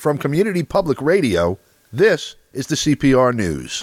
From Community Public Radio, this is the CPR News.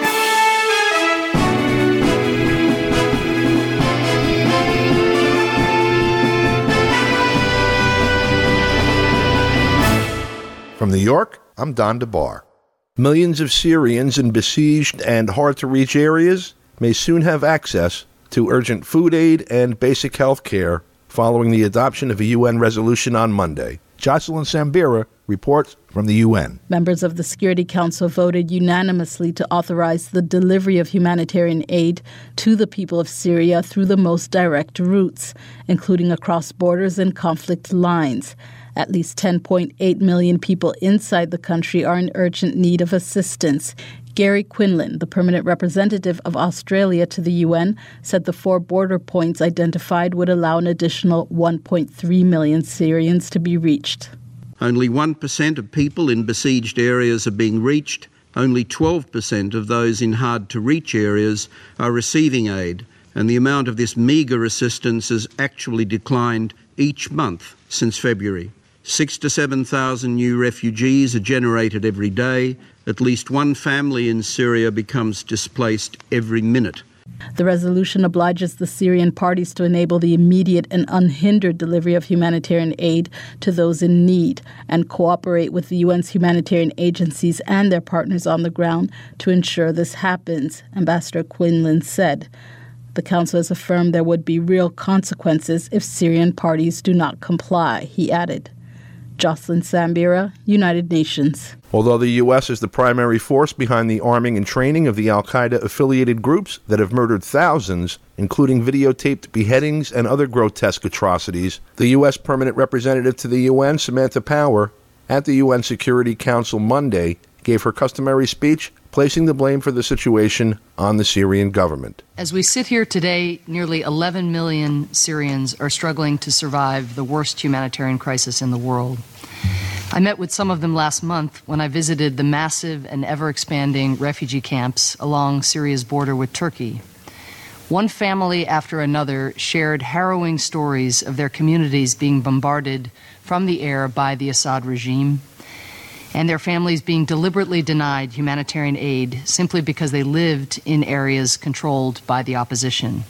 From New York, I'm Don DeBar. Millions of Syrians in besieged and hard-to-reach areas may soon have access to urgent food aid and basic health care following the adoption of a UN resolution on Monday. Jocelyn Sambira reports from the UN. Members of the Security Council voted unanimously to authorize the delivery of humanitarian aid to the people of Syria through the most direct routes, including across borders and conflict lines. At least 10.8 million people inside the country are in urgent need of assistance. Gary Quinlan, the permanent representative of Australia to the UN, said the 4 border points identified would allow an additional 1.3 million Syrians to be reached. Only 1% of people in besieged areas are being reached. Only 12% of those in hard-to-reach areas are receiving aid, and the amount of this meagre assistance has actually declined each month since February. 6,000 to 7,000 new refugees are generated every day. At least one family in Syria becomes displaced every minute. The resolution obliges the Syrian parties to enable the immediate and unhindered delivery of humanitarian aid to those in need and cooperate with the UN's humanitarian agencies and their partners on the ground to ensure this happens, Ambassador Quinlan said. The Council has affirmed there would be real consequences if Syrian parties do not comply, he added. Jocelyn Sambira, United Nations. Although the U.S. is the primary force behind the arming and training of the al-Qaeda-affiliated groups that have murdered thousands, including videotaped beheadings and other grotesque atrocities, the U.S. Permanent Representative to the UN, Samantha Power, at the UN Security Council Monday, gave her customary speech placing the blame for the situation on the Syrian government. As we sit here today, nearly 11 million Syrians are struggling to survive the worst humanitarian crisis in the world. I met with some of them last month when I visited the massive and ever-expanding refugee camps along Syria's border with Turkey. One family after another shared harrowing stories of their communities being bombarded from the air by the Assad regime, and their families being deliberately denied humanitarian aid simply because they lived in areas controlled by the opposition.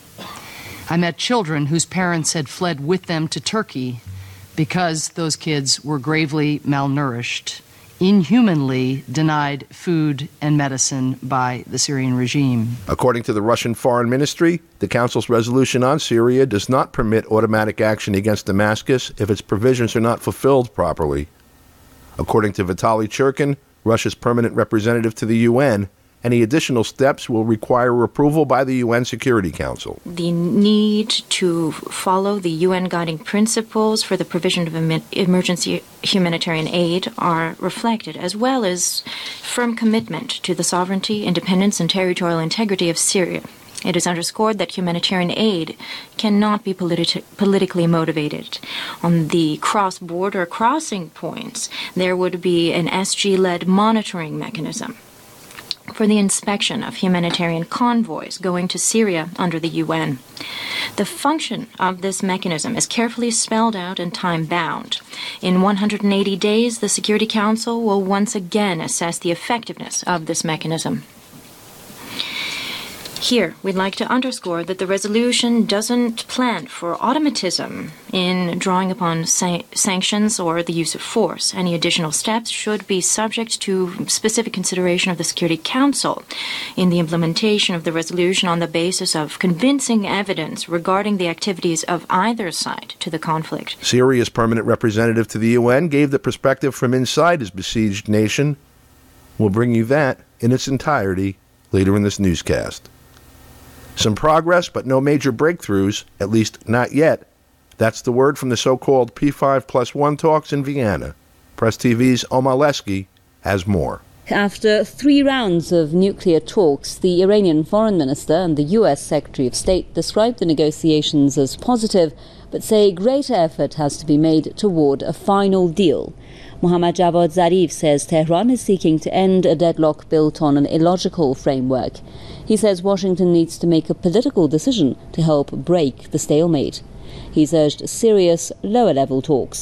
I met children whose parents had fled with them to Turkey because those kids were gravely malnourished, inhumanly denied food and medicine by the Syrian regime. According to the Russian Foreign Ministry, the Council's resolution on Syria does not permit automatic action against Damascus if its provisions are not fulfilled properly. According to Vitaly Churkin, Russia's permanent representative to the UN, any additional steps will require approval by the UN Security Council. The need to follow the UN guiding principles for the provision of emergency humanitarian aid are reflected, as well as firm commitment to the sovereignty, independence, and territorial integrity of Syria. It is underscored that humanitarian aid cannot be politically motivated. On the cross-border crossing points, there would be an SG-led monitoring mechanism for the inspection of humanitarian convoys going to Syria under the UN. The function of this mechanism is carefully spelled out and time-bound. In 180 days, the Security Council will once again assess the effectiveness of this mechanism. Here, we'd like to underscore that the resolution doesn't plan for automatism in drawing upon sanctions or the use of force. Any additional steps should be subject to specific consideration of the Security Council in the implementation of the resolution on the basis of convincing evidence regarding the activities of either side to the conflict. Syria's permanent representative to the UN gave the perspective from inside his besieged nation. We'll bring you that in its entirety later in this newscast. Some progress, but no major breakthroughs, at least not yet. That's the word from the so-called P5+1 talks in Vienna. Press TV's Omar Lesky has more. After 3 rounds of nuclear talks, the Iranian foreign minister and the U.S. Secretary of State described the negotiations as positive, but say greater effort has to be made toward a final deal. Mohammad Javad Zarif says Tehran is seeking to end a deadlock built on an illogical framework. He says Washington needs to make a political decision to help break the stalemate. He's urged serious, lower-level talks.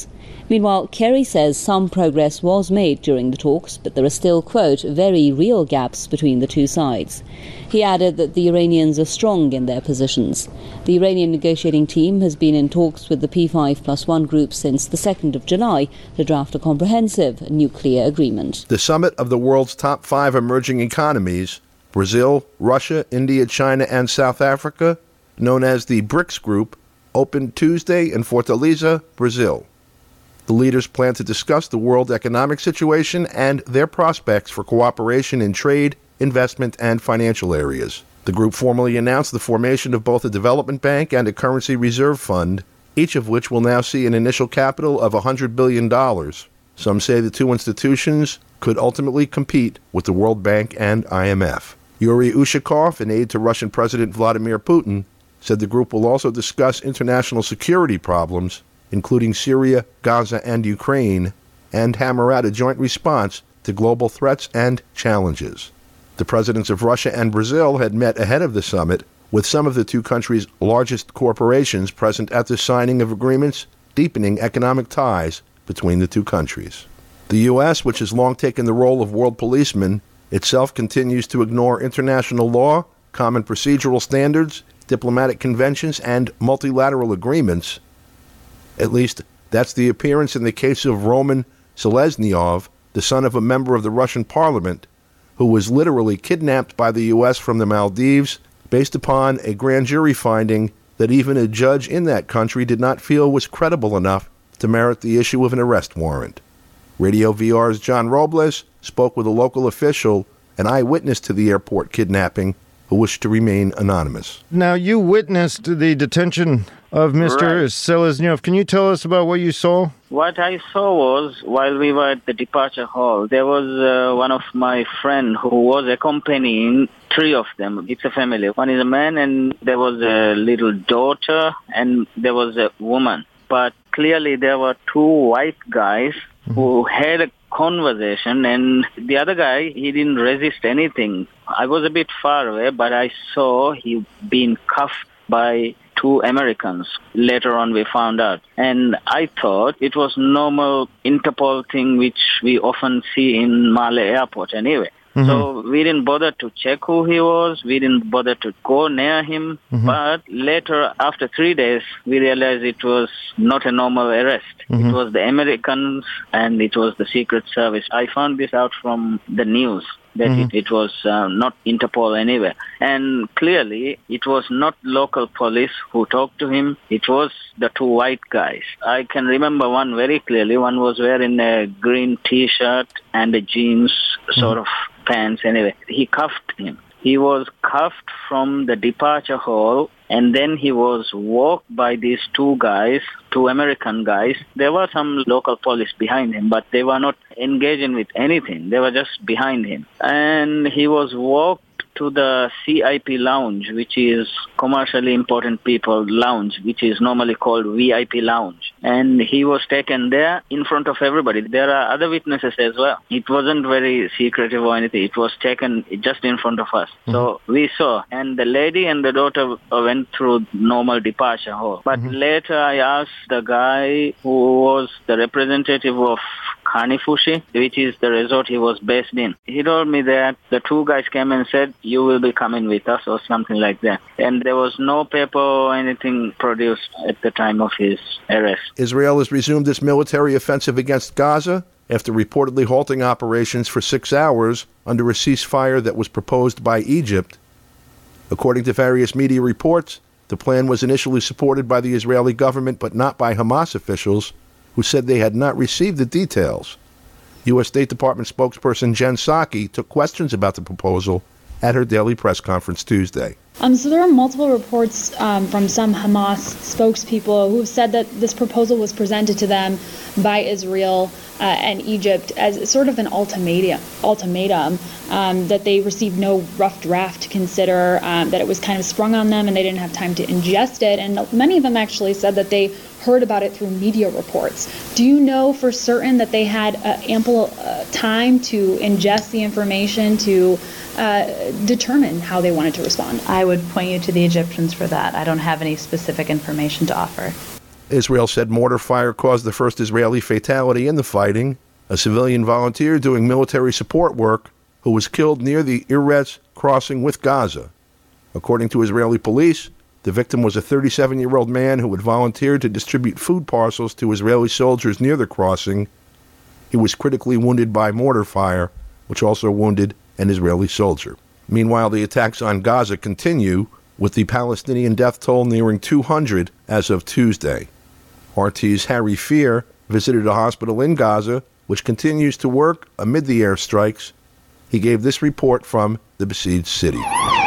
Meanwhile, Kerry says some progress was made during the talks, but there are still, quote, very real gaps between the two sides. He added that the Iranians are strong in their positions. The Iranian negotiating team has been in talks with the P5+1 group since the 2nd of July to draft a comprehensive nuclear agreement. The summit of the world's top 5 emerging economies, Brazil, Russia, India, China, and South Africa, known as the BRICS Group, opened Tuesday in Fortaleza, Brazil. The leaders plan to discuss the world economic situation and their prospects for cooperation in trade, investment, and financial areas. The group formally announced the formation of both a development bank and a currency reserve fund, each of which will now see an initial capital of $100 billion. Some say the two institutions could ultimately compete with the World Bank and IMF. Yuri Ushakov, an aide to Russian President Vladimir Putin, said the group will also discuss international security problems, including Syria, Gaza, and Ukraine, and hammer out a joint response to global threats and challenges. The presidents of Russia and Brazil had met ahead of the summit, with some of the two countries' largest corporations present at the signing of agreements deepening economic ties between the two countries. The U.S., which has long taken the role of world policeman, itself continues to ignore international law, common procedural standards, diplomatic conventions, and multilateral agreements. At least, that's the appearance in the case of Roman Seleznyov, the son of a member of the Russian parliament, who was literally kidnapped by the U.S. from the Maldives based upon a grand jury finding that even a judge in that country did not feel was credible enough to merit the issue of an arrest warrant. Radio VR's John Robles spoke with a local official, an eyewitness to the airport kidnapping, who wished to remain anonymous. Now, you witnessed the detention of Mr. Seleznyov. Can you tell us about what you saw? What I saw was, while we were at the departure hall, there was one of my friends who was accompanying 3 of them. It's a family. One is a man, and there was a little daughter, and there was a woman. But clearly there were 2 white guys who had a conversation, and the other guy, he didn't resist anything. I was a bit far away, but I saw he being cuffed by 2 Americans. Later on we found out. And I thought it was normal Interpol thing which we often see in Male Airport anyway. Mm-hmm. So we didn't bother to check who he was. We didn't bother to go near him. Mm-hmm. But later, after 3 days, we realized it was not a normal arrest. Mm-hmm. It was the Americans and it was the Secret Service. I found this out from the news, that mm-hmm. it was not Interpol anywhere. And clearly, it was not local police who talked to him. It was the 2 white guys. I can remember one very clearly. One was wearing a green T-shirt and a jeans sort of pants anyway. He cuffed him. He was cuffed from the departure hall, and then he was walked by these 2 guys, 2 American guys. There were some local police behind him, but they were not engaging with anything. They were just behind him. And he was walked to the CIP lounge, which is commercially important people lounge, which is normally called VIP lounge. And he was taken there in front of everybody. There are other witnesses as well. It wasn't very secretive or anything. It was taken just in front of us. Mm-hmm. So we saw. And the lady and the daughter went through normal departure hall. But later I asked the guy who was the representative of Kanifushi, which is the resort he was based in. He told me that the 2 guys came and said, you will be coming with us or something like that. And there was no paper or anything produced at the time of his arrest. Israel has resumed its military offensive against Gaza after reportedly halting operations for 6 hours under a ceasefire that was proposed by Egypt. According to various media reports, the plan was initially supported by the Israeli government but not by Hamas officials, who said they had not received the details. U.S. State Department spokesperson Jen Psaki took questions about the proposal at her daily press conference Tuesday. So there are multiple reports from some Hamas spokespeople who have said that this proposal was presented to them by Israel and Egypt as sort of an ultimatum that they received no rough draft to consider, that it was kind of sprung on them and they didn't have time to ingest it. And many of them actually said that they heard about it through media reports. Do you know for certain that they had ample time to ingest the information to determine how they wanted to respond? I would point you to the Egyptians for that. I don't have any specific information to offer. Israel said mortar fire caused the first Israeli fatality in the fighting, a civilian volunteer doing military support work who was killed near the Erez crossing with Gaza. According to Israeli police, the victim was a 37-year-old man who had volunteered to distribute food parcels to Israeli soldiers near the crossing. He was critically wounded by mortar fire, which also wounded an Israeli soldier. Meanwhile, the attacks on Gaza continue, with the Palestinian death toll nearing 200 as of Tuesday. RT's Harry Fear visited a hospital in Gaza, which continues to work amid the airstrikes. He gave this report from the besieged city.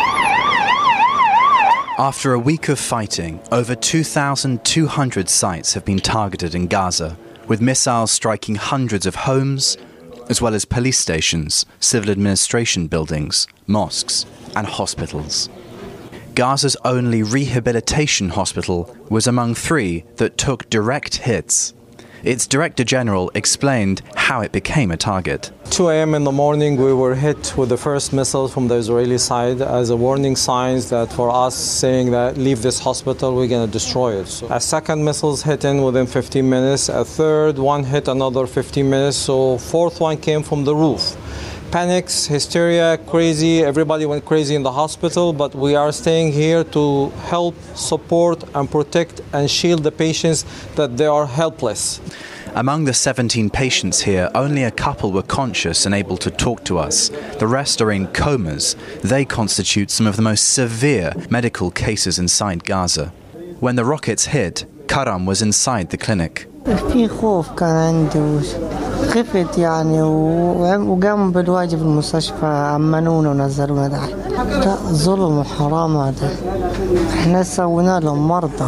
After a week of fighting, over 2,200 sites have been targeted in Gaza, with missiles striking hundreds of homes, as well as police stations, civil administration buildings, mosques, and hospitals. Gaza's only rehabilitation hospital was among 3 that took direct hits. Its Director General explained how it became a target. 2 a.m. in the morning, we were hit with the first missile from the Israeli side as a warning signs that for us saying that leave this hospital, we're going to destroy it. So a second missile's hit in within 15 minutes. A third one hit another 15 minutes. So fourth one came from the roof. Panics, hysteria, crazy. Everybody went crazy in the hospital, but we are staying here to help, support, and protect and shield the patients that they are helpless. Among the 17 patients here, only a couple were conscious and able to talk to us. The rest are in comas. They constitute some of the most severe medical cases inside Gaza. When the rockets hit, Karam was inside the clinic. في خوف كان عندي خفت يعني وقاموا بالواجب المستشفى أمنونا ونزلونا تحت. لا ظلم وحرام هذا. احنا سوينا لهم مرضى.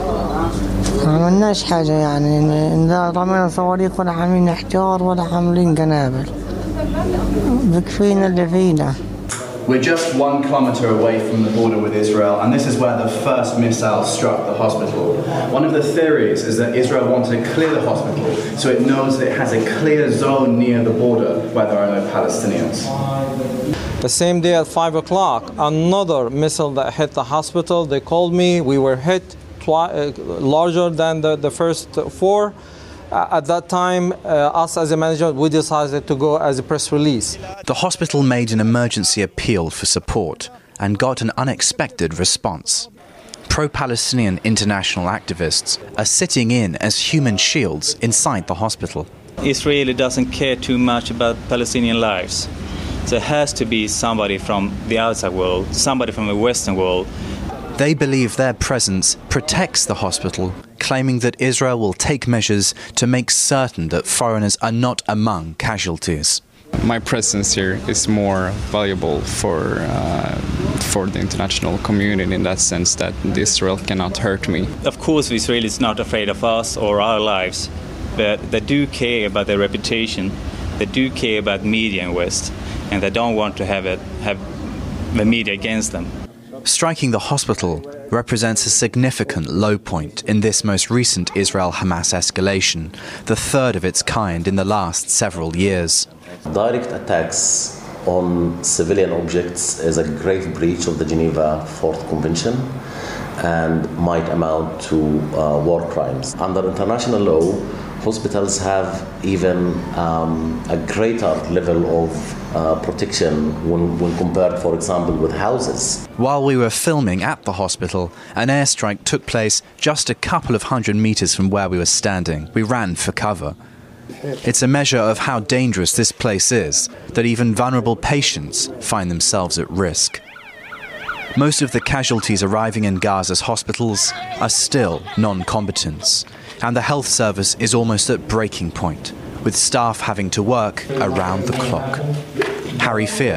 ما عملناش حاجة يعني لا رمينا صواريخ ولا عاملين احتيار ولا عاملين قنابل. بكفينا اللي فينا. We're just 1 kilometre away from the border with Israel, and this is where the first missile struck the hospital. One of the theories is that Israel wanted to clear the hospital so it knows that it has a clear zone near the border where there are no Palestinians. The same day at 5 o'clock, another missile that hit the hospital. They called me. We were hit larger than the first 4. At that time, us as a management, we decided to go as a press release. The hospital made an emergency appeal for support and got an unexpected response. Pro-Palestinian international activists are sitting in as human shields inside the hospital. Israel doesn't care too much about Palestinian lives. There has to be somebody from the outside world, somebody from the Western world. They believe their presence protects the hospital, claiming that Israel will take measures to make certain that foreigners are not among casualties. My presence here is more valuable for the international community in that sense that Israel cannot hurt me. Of course, Israel is not afraid of us or our lives, but they do care about their reputation. They do care about media in West, and they don't want to have the media against them. Striking the hospital represents a significant low point in this most recent Israel-Hamas escalation, the third of its kind in the last several years. Direct attacks on civilian objects is a grave breach of the Geneva Fourth Convention and might amount to war crimes. Under international law, hospitals have even a greater level of protection when compared, for example, with houses. While we were filming at the hospital, an airstrike took place just a couple of 100 meters from where we were standing. We ran for cover. It's a measure of how dangerous this place is, that even vulnerable patients find themselves at risk. Most of the casualties arriving in Gaza's hospitals are still non-combatants, and the health service is almost at breaking point, with staff having to work around the clock. Harry Fear,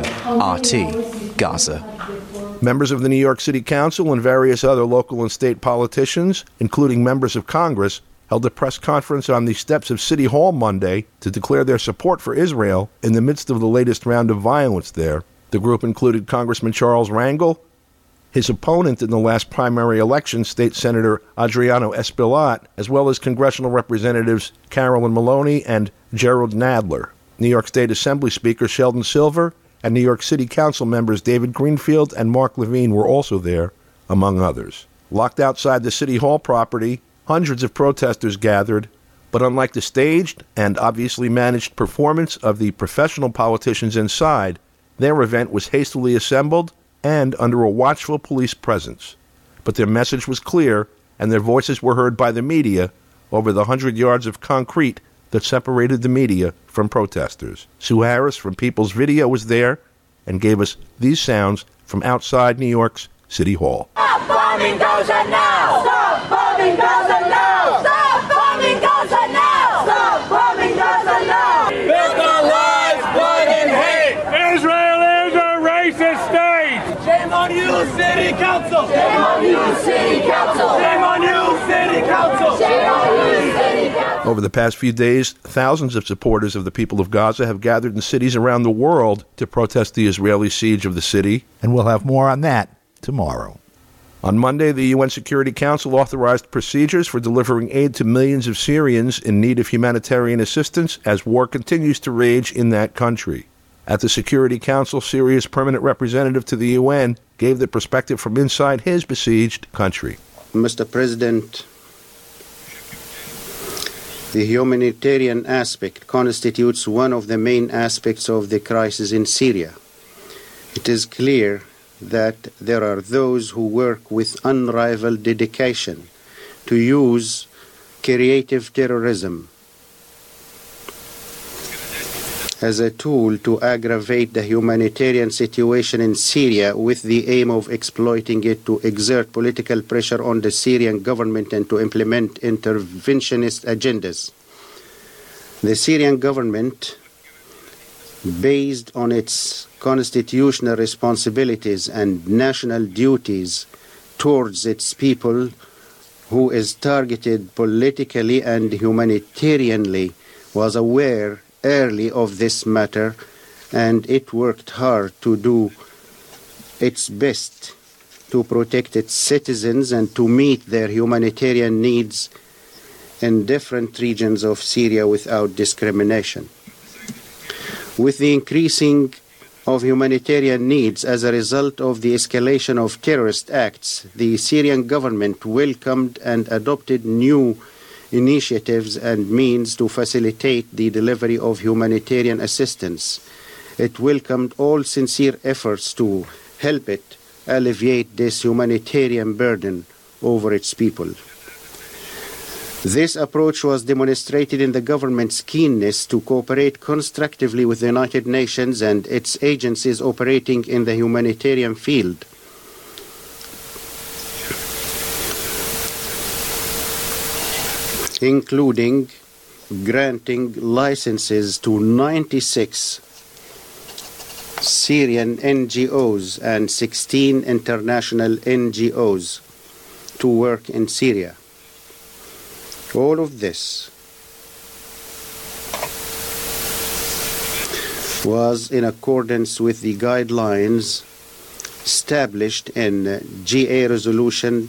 RT, Gaza. Members of the New York City Council and various other local and state politicians, including members of Congress, held a press conference on the steps of City Hall Monday to declare their support for Israel in the midst of the latest round of violence there. The group included Congressman Charles Rangel, his opponent in the last primary election, State Senator Adriano Espaillat, as well as congressional representatives Carolyn Maloney and Gerald Nadler. New York State Assembly Speaker Sheldon Silver and New York City Council members David Greenfield and Mark Levine were also there, among others. Locked outside the City Hall property, Hundreds of protesters gathered, but unlike the staged and obviously managed performance of the professional politicians inside, their event was hastily assembled and under a watchful police presence. But their message was clear, and their voices were heard by the media over the 100 yards of concrete that separated the media from protesters. Sue Harris from People's Video was there and gave us these sounds from outside New York's City Hall. Stop bombing Gaza now! Stop bombing Gaza now! Stop bombing Gaza now! Stop bombing Gaza now! Built on lies, blood, and hate! Israel is a racist state! Shame on you, City Council! Shame on you, City Council! Shame on you, City Council! Shame on you, City Council! Over the past few days, thousands of supporters of the people of Gaza have gathered in cities around the world to protest the Israeli siege of the city, and we'll have more on that tomorrow. On Monday, the UN Security Council authorized procedures for delivering aid to millions of Syrians in need of humanitarian assistance as war continues to rage in that country. At the Security Council, Syria's permanent representative to the UN gave the perspective from inside his besieged country. Mr. President, the humanitarian aspect constitutes one of the main aspects of the crisis in Syria. It is clear that there are those who work with unrivaled dedication to use creative terrorism as a tool to aggravate the humanitarian situation in Syria with the aim of exploiting it to exert political pressure on the Syrian government and to implement interventionist agendas. The Syrian government, based on its constitutional responsibilities and national duties towards its people, who is targeted politically and humanitarianly, was aware early of this matter, and it worked hard to do its best to protect its citizens and to meet their humanitarian needs in different regions of Syria without discrimination. With the increasing of humanitarian needs as a result of the escalation of terrorist acts, the Syrian government welcomed and adopted new initiatives and means to facilitate the delivery of humanitarian assistance. It welcomed all sincere efforts to help it alleviate this humanitarian burden over its people. This approach was demonstrated in the government's keenness to cooperate constructively with the United Nations and its agencies operating in the humanitarian field. Including granting licenses to 96 Syrian NGOs and 16 international NGOs to work in Syria. All of this was in accordance with the guidelines established in GA Resolution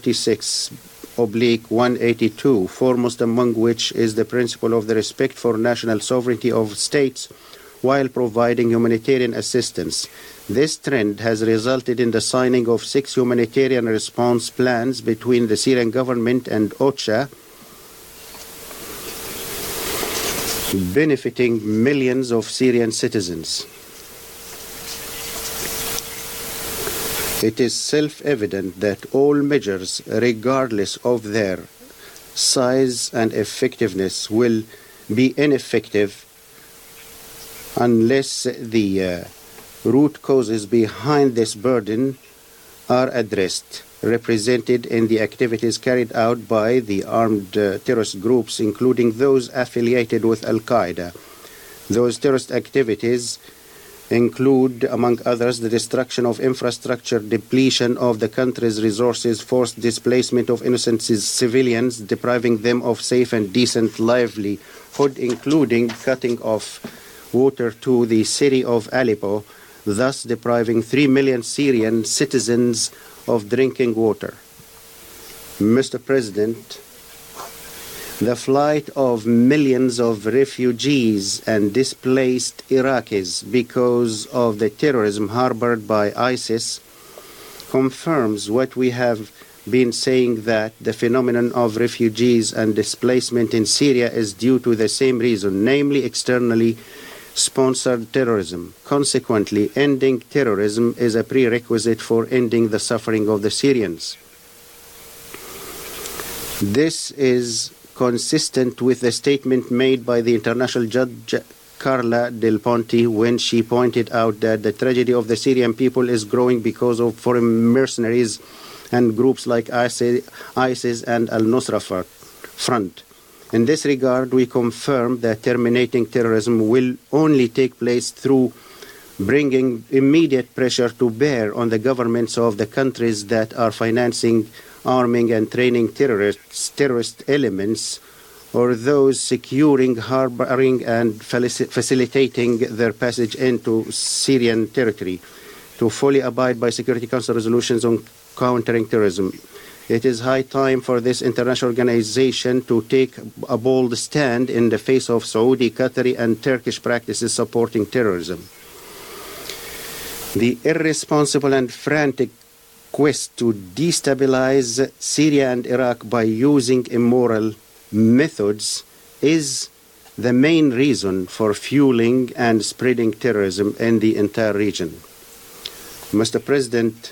46/182, foremost among which is the principle of the respect for national sovereignty of states while providing humanitarian assistance. This trend has resulted in the signing of 6 humanitarian response plans between the Syrian government and OCHA, benefiting millions of Syrian citizens. It is self-evident that all measures, regardless of their size and effectiveness, will be ineffective unless the root causes behind this burden are addressed, represented in the activities carried out by the armed terrorist groups, including those affiliated with Al-Qaeda. Those terrorist activities include, among others, the destruction of infrastructure, depletion of the country's resources, forced displacement of innocent civilians, depriving them of safe and decent livelihood, including cutting off water to the city of Aleppo, thus depriving 3 million Syrian citizens of drinking water. Mr. President, the flight of millions of refugees and displaced Iraqis because of the terrorism harbored by ISIS confirms what we have been saying that the phenomenon of refugees and displacement in Syria is due to the same reason, namely externally sponsored terrorism. Consequently, ending terrorism is a prerequisite for ending the suffering of the Syrians. This is consistent with the statement made by the international judge Carla Del Ponte when she pointed out that the tragedy of the Syrian people is growing because of foreign mercenaries and groups like ISIS and Al-Nusra Front. In this regard, we confirm that terminating terrorism will only take place through bringing immediate pressure to bear on the governments of the countries that are financing, arming and training terrorist elements, or those securing, harboring and facilitating their passage into Syrian territory, to fully abide by Security Council resolutions on countering terrorism. It is high time for this international organization to take a bold stand in the face of Saudi, Qatari and Turkish practices supporting terrorism. The irresponsible and frantic quest to destabilize Syria and Iraq by using immoral methods is the main reason for fueling and spreading terrorism in the entire region. Mr. President,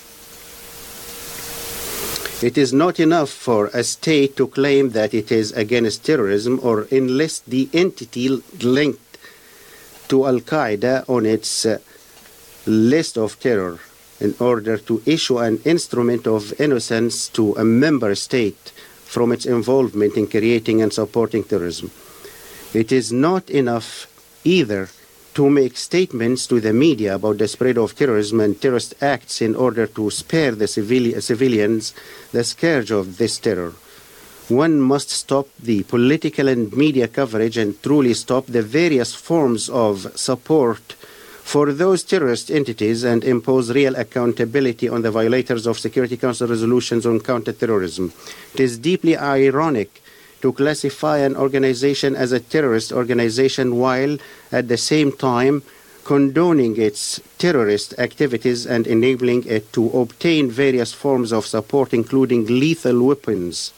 it is not enough for a state to claim that it is against terrorism or enlist the entity linked to Al-Qaeda on its list of terror in order to issue an instrument of innocence to a member state from its involvement in creating and supporting terrorism. It is not enough either to make statements to the media about the spread of terrorism and terrorist acts in order to spare the civilians the scourge of this terror. One must stop the political and media coverage and truly stop the various forms of support for those terrorist entities and impose real accountability on the violators of Security Council resolutions on counterterrorism. It is deeply ironic to classify an organization as a terrorist organization while at the same time condoning its terrorist activities and enabling it to obtain various forms of support, including lethal weapons.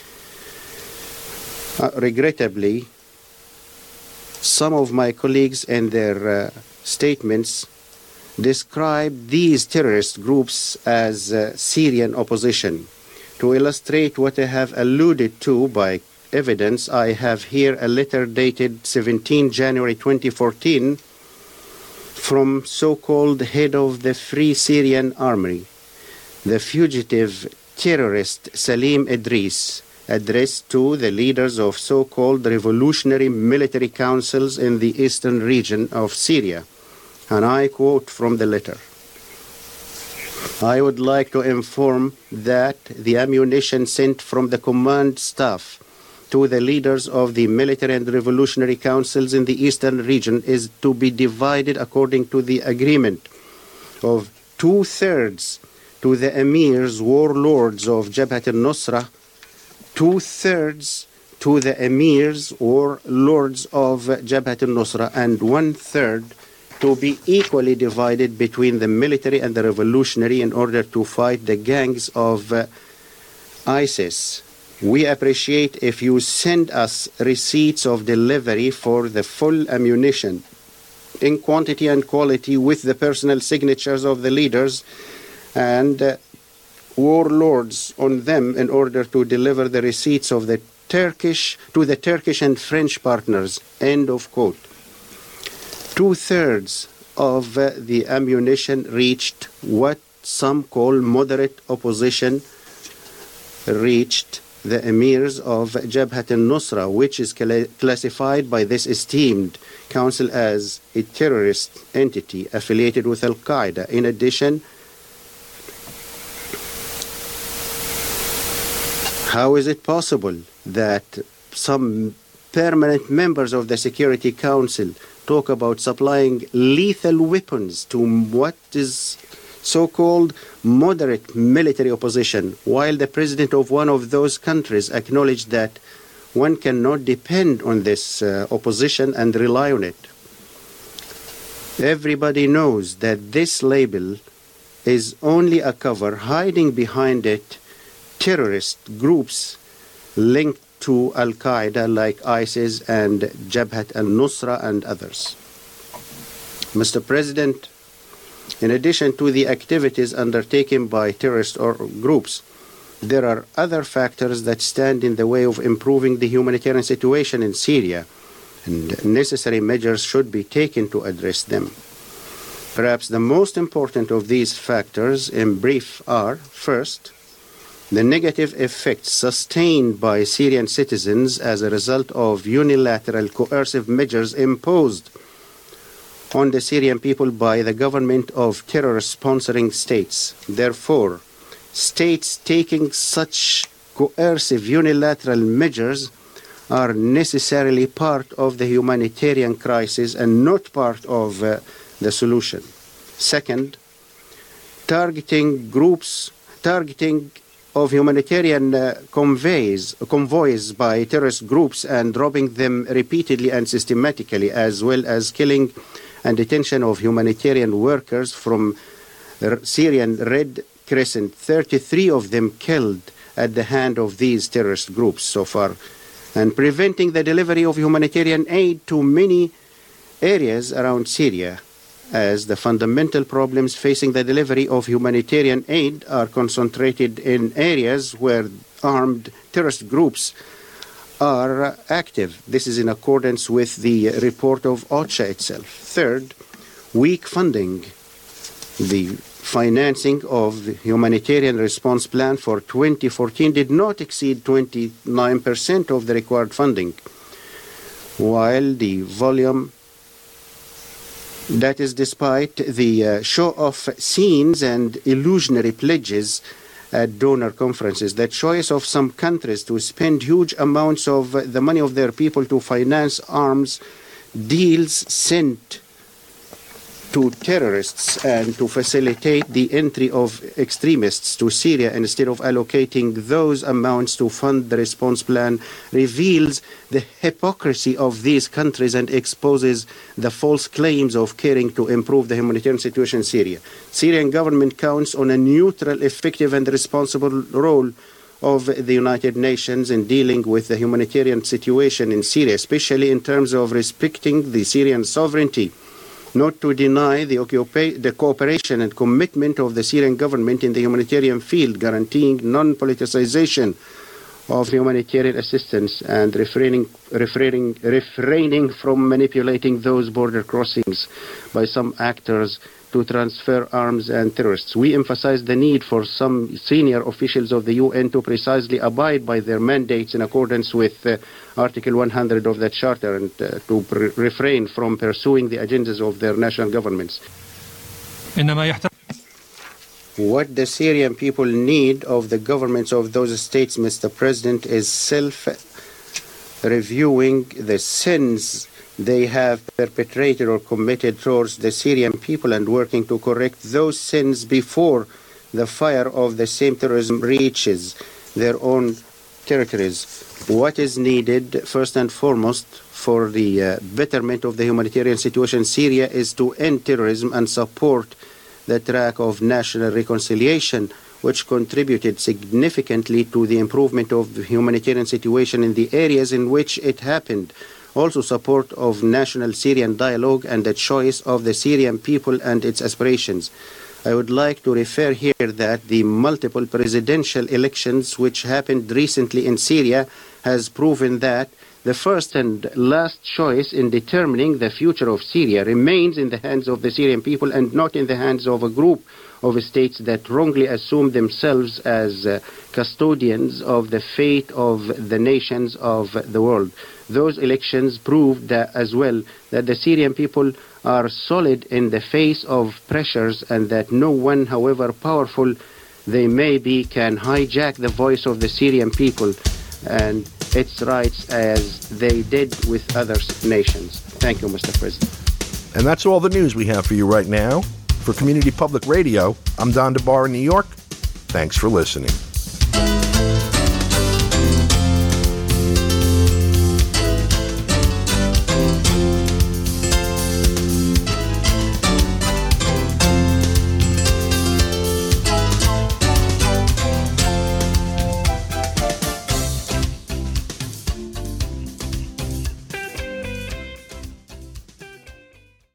Regrettably, some of my colleagues in their statements describe these terrorist groups as Syrian opposition. To illustrate what I have alluded to by evidence, I have here a letter dated 17 January 2014 from so-called head of the Free Syrian Army, the fugitive terrorist Salim Idris, addressed to the leaders of so-called revolutionary military councils in the eastern region of Syria. And I quote from the letter: I would like to inform that the ammunition sent from the command staff to the leaders of the military and revolutionary councils in the eastern region is to be divided according to the agreement of 2/3 to the emirs, warlords of Jabhat al-Nusra, 2/3 to the emirs or lords of Jabhat al-Nusra, and 1/3 to be equally divided between the military and the revolutionary in order to fight the gangs of ISIS. We appreciate if you send us receipts of delivery for the full ammunition in quantity and quality with the personal signatures of the leaders and warlords on them in order to deliver the receipts of the Turkish and French partners. End of quote. 2/3 of the ammunition reached what some call moderate opposition, reached the emirs of Jabhat al-Nusra, which is classified by this esteemed council as a terrorist entity affiliated with Al-Qaeda. In addition, how is it possible that some permanent members of the Security Council talk about supplying lethal weapons to what is so-called moderate military opposition, while the president of one of those countries acknowledged that one cannot depend on this opposition and rely on it? Everybody knows that this label is only a cover. Hiding behind it terrorist groups linked to Al-Qaeda like ISIS and Jabhat al-Nusra and others. Mr. President, in addition to the activities undertaken by terrorist groups, there are other factors that stand in the way of improving the humanitarian situation in Syria, and necessary measures should be taken to address them. Perhaps the most important of these factors, in brief, are, first, the negative effects sustained by Syrian citizens as a result of unilateral coercive measures imposed on the Syrian people by the government of terror-sponsoring states. Therefore, states taking such coercive unilateral measures are necessarily part of the humanitarian crisis and not part of the solution. Second, targeting of humanitarian convoys by terrorist groups and robbing them repeatedly and systematically, as well as killing and detention of humanitarian workers from Syrian Red Crescent, 33 of them killed at the hand of these terrorist groups so far, and preventing the delivery of humanitarian aid to many areas around Syria, as the fundamental problems facing the delivery of humanitarian aid are concentrated in areas where armed terrorist groups are active. This is in accordance with the report of OCHA itself. Third, weak funding. The financing of the humanitarian response plan for 2014 did not exceed 29% of the required funding, while the volume, that is despite the show-off scenes and illusionary pledges at donor conferences. The choice of some countries to spend huge amounts of the money of their people to finance arms deals sent to terrorists and to facilitate the entry of extremists to Syria instead of allocating those amounts to fund the response plan reveals the hypocrisy of these countries and exposes the false claims of caring to improve the humanitarian situation in Syria. Syrian government counts on a neutral, effective and responsible role of the United Nations in dealing with the humanitarian situation in Syria, especially in terms of respecting the Syrian sovereignty, not to deny the cooperation and commitment of the Syrian government in the humanitarian field, guaranteeing non-politicization of humanitarian assistance and refraining from manipulating those border crossings by some actors to transfer arms and terrorists. We emphasize the need for some senior officials of the UN to precisely abide by their mandates in accordance with Article 100 of the Charter and to refrain from pursuing the agendas of their national governments. What the Syrian people need of the governments of those states, Mr. President, is self-reviewing the sins they have perpetrated or committed towards the Syrian people and working to correct those sins before the fire of the same terrorism reaches their own territories. What is needed, first and foremost, for the betterment of the humanitarian situation in Syria is to end terrorism and support the track of national reconciliation, which contributed significantly to the improvement of the humanitarian situation in the areas in which it happened. Also support of national Syrian dialogue and the choice of the Syrian people and its aspirations. I would like to refer here that the multiple presidential elections which happened recently in Syria has proven that the first and last choice in determining the future of Syria remains in the hands of the Syrian people and not in the hands of a group of states that wrongly assume themselves as custodians of the fate of the nations of the world. Those elections proved that as well that the Syrian people are solid in the face of pressures and that no one, however powerful they may be, can hijack the voice of the Syrian people and its rights as they did with other nations. Thank you, Mr. President. And that's all the news we have for you right now. For Community Public Radio, I'm Don DeBar in New York. Thanks for listening.